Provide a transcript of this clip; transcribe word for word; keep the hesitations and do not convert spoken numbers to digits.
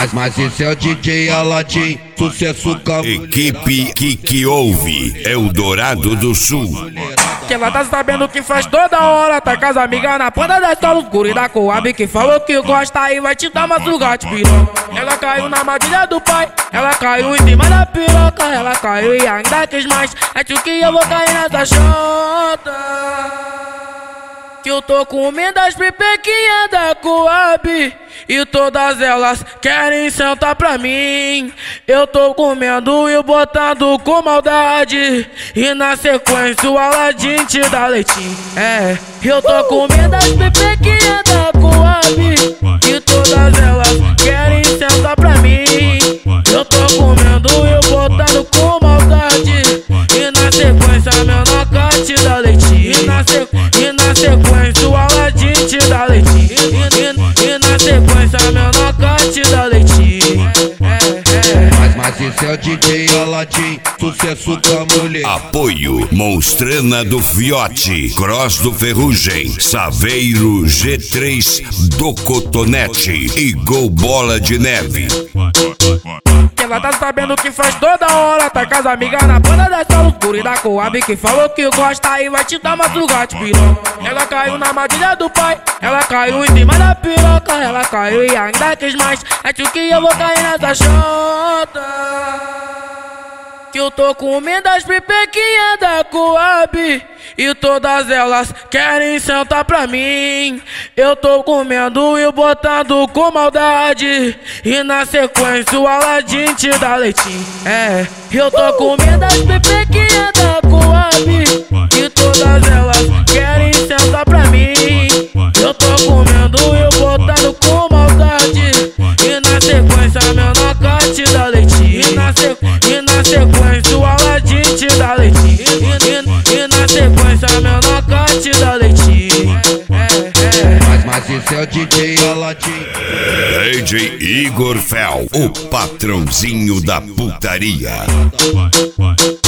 Mas, mas esse é o D J Aladim, sucesso com a Equipe que que ouve Eldorado do Sul. Que ela tá sabendo que faz toda hora, tá com as amigas na ponta da escola, os guri da Coab que falou que gosta e vai te dar uma sugate, piroca. Ela caiu na armadilha do pai, ela caiu em cima da piroca, ela caiu e ainda quis mais. Acho que eu vou cair nessa chota. Que eu tô comendo as pipequinhas da Coab e todas elas querem sentar pra mim. Eu tô comendo e botando com maldade e na sequência o Aladim te dá leitinho. É, eu tô comendo as pipequinhas da Coab e todas elas querem sentar pra mim. Eu tô comendo e botando com maldade e na sequência meu noca te dá leitinho. E na, sequ... e na sequência o Aladim te dá leitinho. E, e, e na sequência meu noca te dá leitinho. É, é. Mas, mas esse é o D J Aladim, sucesso com a mulher. Apoio Monstrana do Fiote, Cross do Ferrugem, Saveiro G três do Cotonete e Gol Bola de Neve. Ela tá sabendo que faz toda hora, tá com as amigas na banda da escola, os guri da Coab que falou que gosta e vai te dar uma sugate, piroca. Ela caiu na armadilha do pai, ela caiu em cima da piroca, ela caiu e ainda quis mais. Acho que eu vou cair nessa chota. Que eu tô comendo as pipequinhas da Coab e todas elas querem sentar pra mim. Eu tô comendo e botando com maldade e na sequência o Aladim te dá leitinho. É, eu tô comendo as pipequinhas da Coab e todas elas querem sentar pra mim. Eu tô comendo e botando com maldade e na sequência meu noca te dá leitinho. E na, sequ... e na sequência o Aladim te dá leitinho. E, e, e na sequência meu noca te dá leitinho. É, é. Mas, mas esse é o D J Aladim. D J Igor Fel, o patrãozinho da putaria.